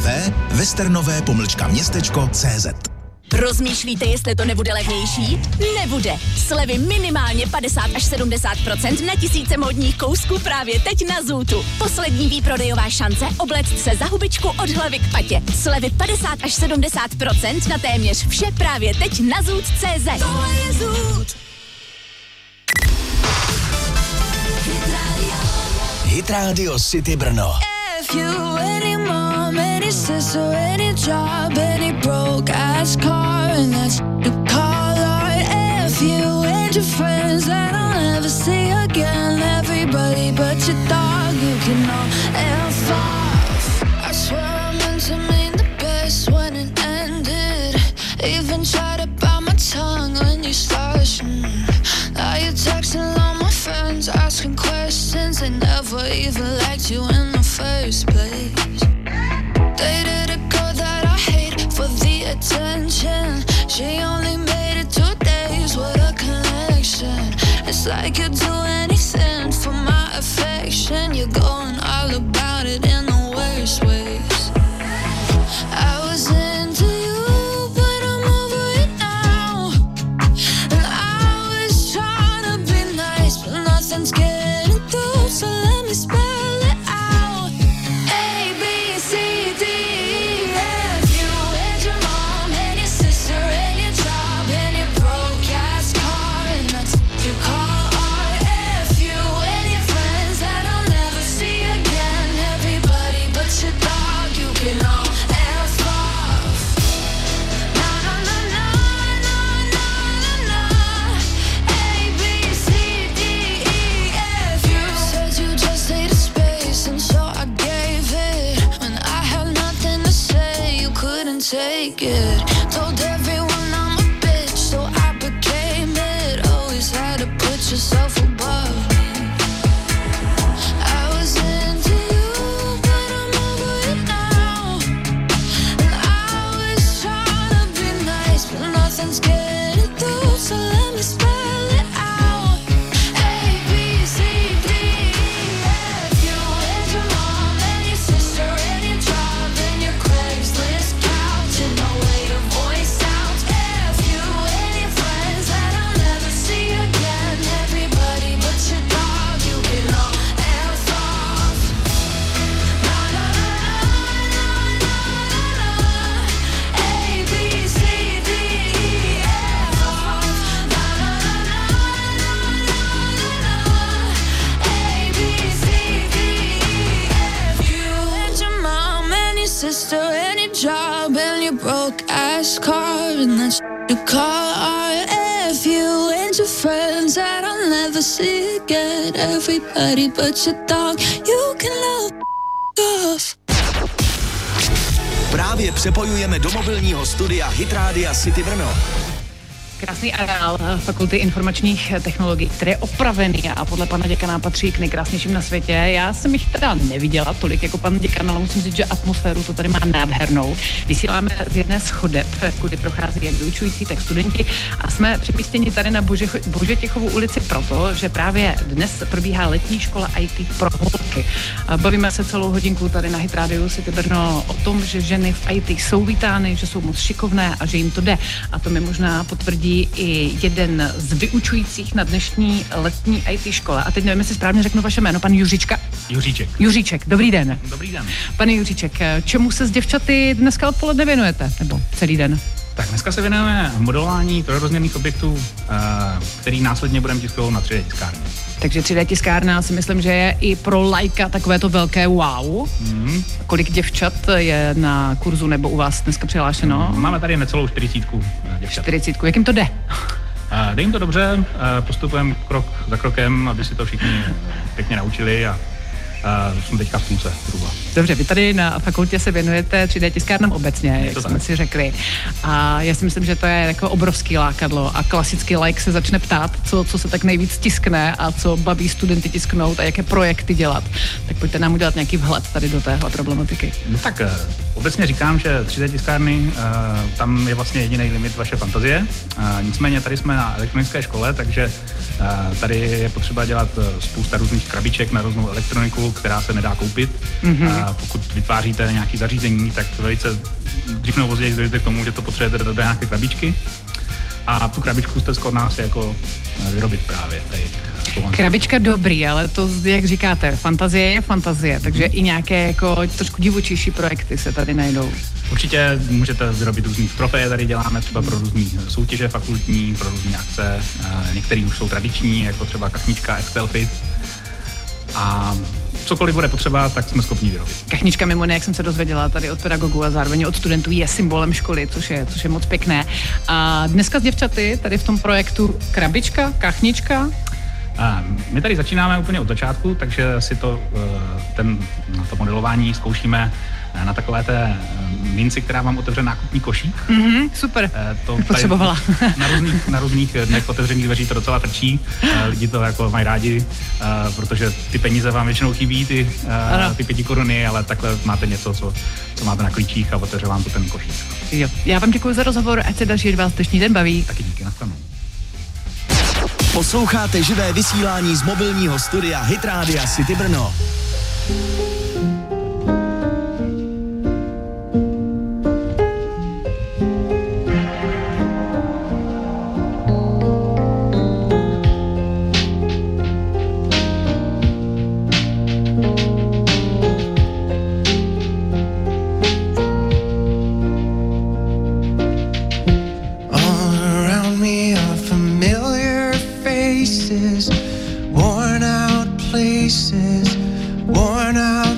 www.westernové-městečko.cz. Rozmýšlíte, jestli to nebude levnější? Nebude. Slevy minimálně 50 až 70% na tisíce módních kousků právě teď na Zootu. Poslední výprodejová šance obléct se za hubičku od hlavy k patě. Slevy 50 až 70% na téměř vše právě teď na Zoot.cz. Tohle je Zoot. Hit Radio City Brno. If you any mom, any sister, any job, any broke ass car, and that's the call art. If you and your friends that I'll never see again, everybody but your dog, you can all F off. I swear I meant to mean the best when it ended. Even tried to bite my tongue when you started. Now you're texting all my friends, asking questions. They never even liked you in the first place. Dated a girl that I hate for the attention. She only made it 2 days with a connection. It's like you'd do anything for my affection. You're going all about it in the worst take it. Told everyone I'm a bitch, so I became it. Always had to put yourself above me. I was into you, but I'm over it now. And I was trying to be nice, but nothing's getting through, so let me spell it out. A, B, C, D, E, F, you and your mom and your sister and your job and your Craigslist couch and the way your voice sounds. F, you and your friends that I'll never see again. Everybody but your dog, you can all F off. Na na na na na na na. A, B, C, D, E, F off. Na na na na na na na. A, B, C, D, E, F. You and your mom and your sister and your job and your broke ass car and that you call RF. You and your friends that I'll never see again. Everybody but your dog, you can love off. Právě přepojujeme do mobilního studia Hit Rádia City Brno. Krásný areál Fakulty informačních technologií, který je opravený a podle pana děkana patří k nejkrásnějším na světě. Já jsem jich teda neviděla tolik jako pan děkan, ale musím říct, že atmosféru to tady má nádhernou. Vysíláme z jedné z chodeb, kudy prochází jak vyučující, tak studenti a jsme přemístěni tady na Božetěchovu ulici proto, že právě dnes probíhá letní škola IT pro holky. Bavíme se celou hodinku tady na Hit Rádiu City Brno o tom, že ženy v IT jsou vítány, že jsou moc šikovné a že jim to jde. A to mi možná potvrdí i jeden z vyučujících na dnešní letní IT škole. A teď nevím, jestli správně řeknu vaše jméno, pan Juříčka. Juříček, dobrý den. Dobrý den. Pane Juříček, čemu se s děvčaty dneska odpoledne věnujete? Nebo celý den? Tak dneska se věnujeme modelování trojrozměrných objektů, který následně budeme tisknout na 3D tiskárně. Takže 3D tiskárna si myslím, že je i pro lajka takové to velké wow. Kolik děvčat je na kurzu nebo u vás dneska přihlášeno? Máme tady necelou 40 děvčat. 40, jak jim to jde? Jde jim to dobře, postupujeme krok za krokem, aby si to všichni pěkně naučili a jsme teďka v půlce zhruba. Dobře, vy tady na fakultě se věnujete 3D tiskárnám obecně, jak jsme si řekli. A já si myslím, že to je jako obrovský lákadlo a klasický like se začne ptát, co se tak nejvíc tiskne a co baví studenty tisknout a jaké projekty dělat. Tak pojďte nám udělat nějaký vhled tady do téhle problematiky. No tak obecně říkám, že 3D tiskárny, tam je vlastně jediný limit vaše fantazie. Nicméně tady jsme na elektronické škole, takže tady je potřeba dělat spousta různých krabiček na různou elektroniku, která se nedá koupit. Pokud vytváříte nějaké zařízení, tak velice dřív nebo později dojde k tomu, že to potřebujete do nějaké krabičky. A tu krabičku jste skoro nás jako vyrobit právě tady. Krabička dobrý, ale to, jak říkáte, fantazie je fantazie, takže i nějaké jako trošku divočejší projekty se tady najdou. Určitě můžete vyrobit různý trofeje, tady děláme třeba pro různý soutěže fakultní, pro různé akce, některé už jsou tradiční, jako třeba kachnička, Excel fit. A cokoliv bude potřeba, tak jsme schopni vyrobit. Kachnička mimo jiné, jak jsem se dozvěděla tady od pedagogů a zároveň od studentů, je symbolem školy, což je moc pěkné. A dneska s děvčaty tady v tom projektu krabička, kachnička. My tady začínáme úplně od začátku, takže si to modelování zkoušíme na takové té minci, která vám otevře nákupní košík. Super, to potřebovala. Na různých dnech otevřených dveří to docela trčí. Lidi to jako mají rádi, protože ty peníze vám většinou chybí, ty 5 koruny, ale takhle máte něco, co máte na klíčích a otevře vám to ten košík. Jo. Já vám děkuji za rozhovor, ať se další vás dnešní den baví. Taky díky, nashledanou. Posloucháte živé vysílání z mobilního studia Hit Rádia City Brno. Worn out places, worn out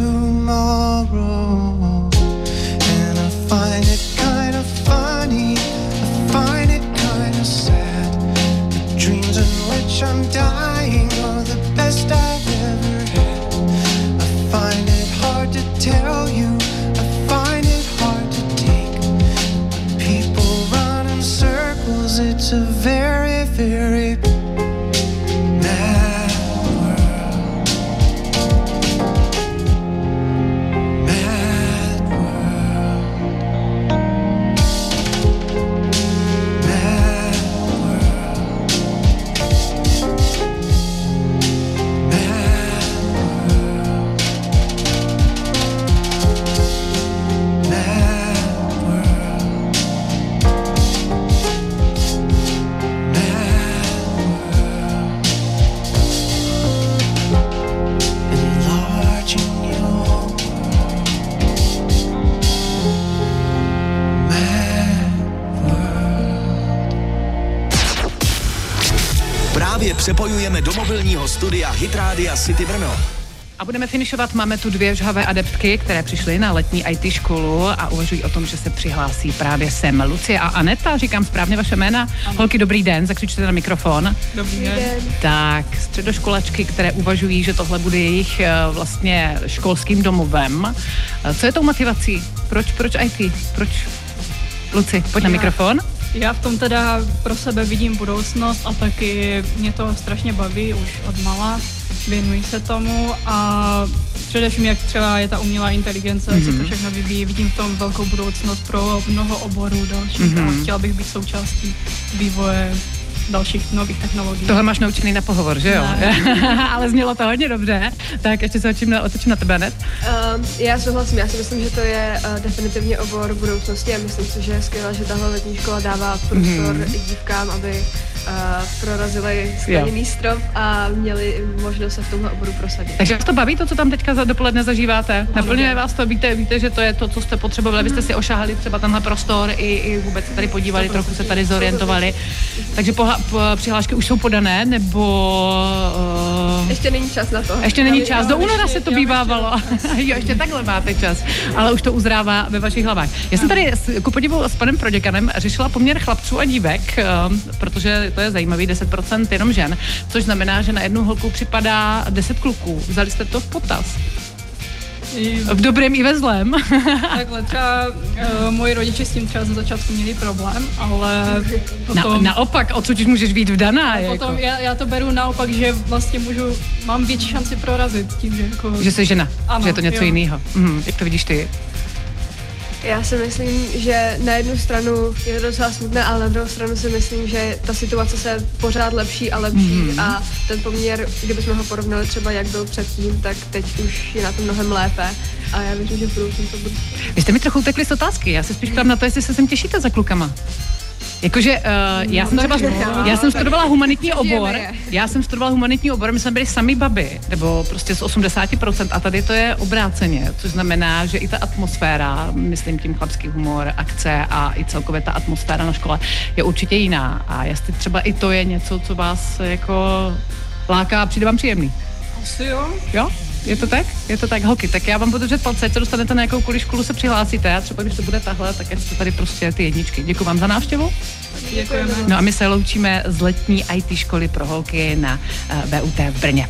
tomorrow. And I find it kind of funny, I find it kind of sad. The dreams in which I'm dying are the best I've ever had. I find it hard to tell you, I find it hard to take. People run in circles, it's a very, very mad world. Mad world. Mad world. Mad world. Mad world. Enlarging your mad world. Právě přepojujeme do mobilního studia Hit Rádia City Brno. A budeme finišovat, máme tu 2 žhavé adeptky, které přišly na letní IT školu a uvažují o tom, že se přihlásí právě sem. Lucie a Aneta, říkám správně vaše jména. Holky, dobrý den, zakřičte na mikrofon. Dobrý den. Tak, středoškolačky, které uvažují, že tohle bude jejich vlastně školským domovem. Co je tou motivací? Proč IT? Proč? Luci, pojď na mikrofon. Já v tom teda pro sebe vidím budoucnost a taky mě to strašně baví už od mala. Věnuji se tomu a především jak třeba je ta umělá inteligence, jak se to všechno vyvíjí, vidím v tom velkou budoucnost pro mnoho oborů dalších a chtěla bych být součástí vývoje dalších nových technologií. Tohle máš naučený na pohovor, že jo? Ale znělo to hodně dobře. Tak ještě se otočím na tebe, Net. Já souhlasím, já si myslím, že to je definitivně obor budoucnosti a myslím si, že je skvělé, že tahle letní škola dává prostor i dívkám, aby prorazili skleněný strop a měli možnost se v tomhle oboru prosadit. Takže vás to baví, to, co tam teďka dopoledne zažíváte? Naplňuje vás to? Víte, že to je to, co jste potřebovali, abyste si ošahali třeba tenhle prostor i vůbec se tady podívali, trochu se tady zorientovali. Takže přihlášky už jsou podané, nebo... Ještě není čas na to. Ještě není čas, do února se to bývávalo. Jo, ještě takhle máte čas, ale už to uzrává ve vašich hlavách. Já jsem tady ku podivu s panem proděkanem řešila poměr chlapců a dívek, protože to je zajímavý, 10% jenom žen, což znamená, že na jednu holku připadá 10 kluků. Vzali jste to v potaz? V dobrém i ve zlém. Takhle třeba moji rodiče s tím třeba ze začátku měli problém, ale potom... Naopak, odsud už můžeš být vdaná. Potom já to beru naopak, že vlastně mám větší šanci prorazit tím, že jako... Že jsi žena, ano, že je to něco jiného. Jak to vidíš ty? Já si myslím, že na jednu stranu je to docela smutné, ale na druhou stranu si myslím, že ta situace se pořád lepší a lepší a ten poměr, kdybychom ho porovnali třeba jak byl předtím, tak teď už je na tom mnohem lépe a já věřím, že v budoucnu to bude. Vy jste mi trochu utekli z otázky, já se spíš ptám na to, jestli se sem těšíte za klukama. Jakože já jsem studovala humanitní obor. Já jsem studovala humanitní obor, my jsme byli sami baby, nebo prostě z 80%, a tady to je obráceně, což znamená, že i ta atmosféra, myslím tím chlapský humor, akce a i celkově ta atmosféra na škole je určitě jiná. A jestli třeba i to je něco, co vás jako láká a přijde vám příjemný. Asi jo. Jo? Je to tak? Je to tak, holky. Tak já vám budu držet palce, ať se dostanete na jakoukoliv školu, se přihlásíte a třeba když to bude tahle, tak ať jste tady prostě ty jedničky. Děkuji vám za návštěvu. Děkujeme. No a my se loučíme z letní IT školy pro holky na VUT v Brně.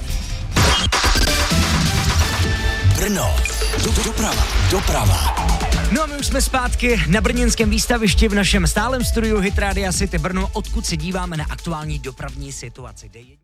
Brno. Doprava. No a my už jsme zpátky na brněnském výstavišti v našem stálem studiu Hit Rádia City Brno, odkud se díváme na aktuální dopravní situaci.